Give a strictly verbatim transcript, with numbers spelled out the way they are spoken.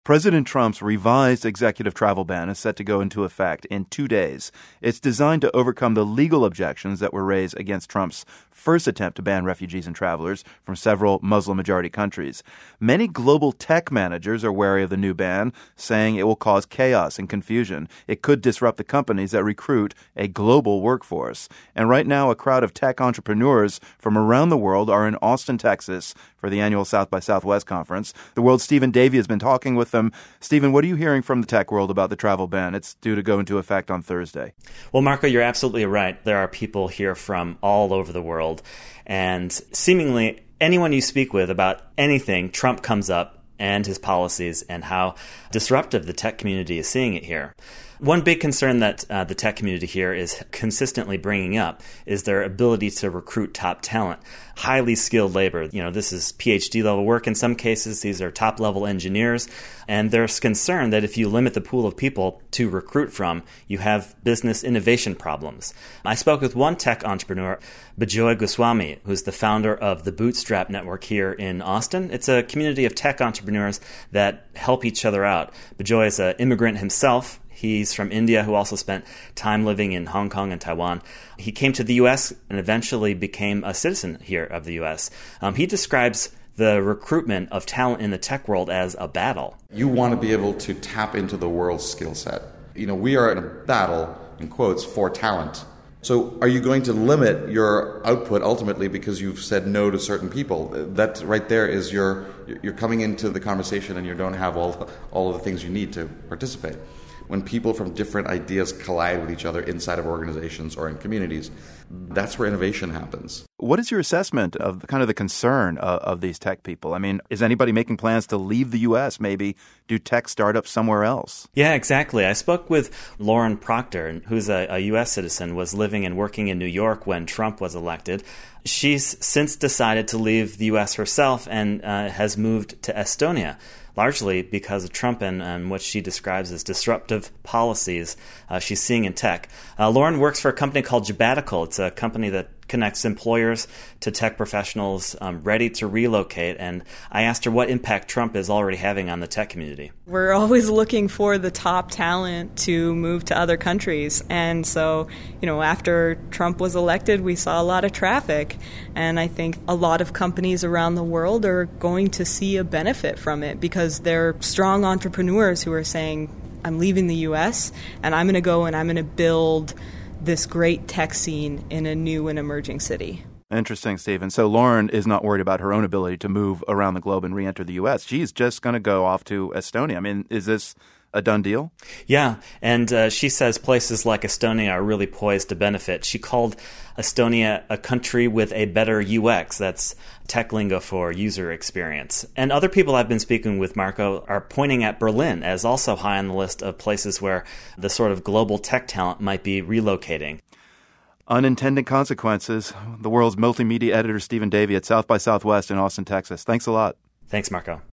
President Trump's revised executive travel ban is set to go into effect in two days. It's designed to overcome the legal objections that were raised against Trump's first attempt to ban refugees and travelers from several Muslim-majority countries. Many global tech managers are wary of the new ban, saying it will cause chaos and confusion. It could disrupt the companies that recruit a global workforce. And right now, a crowd of tech entrepreneurs from around the world are in Austin, Texas, for the annual South by Southwest conference. The world's Stephen Davey has been talking with them. Stephen, what are you hearing from the tech world about the travel ban? It's due to go into effect on Thursday. Well, Marco, you're absolutely right. There are people here from all over the world, and seemingly anyone you speak with about anything, Trump comes up and his policies and how disruptive the tech community is seeing it here. One big concern that uh, the tech community here is consistently bringing up is their ability to recruit top talent, highly skilled labor. You know, this is P H D level work in some cases. These are top level engineers. And there's concern that if you limit the pool of people to recruit from, you have business innovation problems. I spoke with one tech entrepreneur, Bijoy Goswami, who's the founder of the Bootstrap Network here in Austin. It's a community of tech entrepreneurs that help each other out. Bijoy is an immigrant himself. He's from India, who also spent time living in Hong Kong and Taiwan. He came to the U S and eventually became a citizen here of the U S. Um, he describes the recruitment of talent in the tech world as a battle. You want to be able to tap into the world's skill set. You know, we are in a battle, in quotes, for talent. So are you going to limit your output ultimately because you've said no to certain people? That right there is your, you're coming into the conversation and you don't have all, all of the things you need to participate. When people from different ideas collide with each other inside of organizations or in communities, that's where innovation happens. What is your assessment of kind of the concern of, of these tech people? I mean, is anybody making plans to leave the U S, maybe do tech startups somewhere else? Yeah, exactly. I spoke with Lauren Proctor, who's a, a U S citizen, was living and working in New York when Trump was elected. She's since decided to leave the U S herself and uh, has moved to Estonia, largely because of Trump and, and what she describes as disruptive policies uh, she's seeing in tech. Uh, Lauren works for a company called Jabatical. It's a company that connects employers to tech professionals um, ready to relocate. And I asked her what impact Trump is already having on the tech community. We're always looking for the top talent to move to other countries. And so, you know, after Trump was elected, we saw a lot of traffic. And I think a lot of companies around the world are going to see a benefit from it because they're strong entrepreneurs who are saying, I'm leaving the U S and I'm going to go and I'm going to build this great tech scene in a new and emerging city. Interesting, Stephen. So Lauren is not worried about her own ability to move around the globe and re-enter the U S. She's just going to go off to Estonia. I mean, is this a done deal? Yeah, and uh, she says places like Estonia are really poised to benefit. She called Estonia a country with a better U X. That's tech lingo for user experience. And other people I've been speaking with, Marco, are pointing at Berlin as also high on the list of places where the sort of global tech talent might be relocating. Unintended consequences. The world's multimedia editor, Stephen Davey, at South by Southwest in Austin, Texas. Thanks a lot. Thanks, Marco.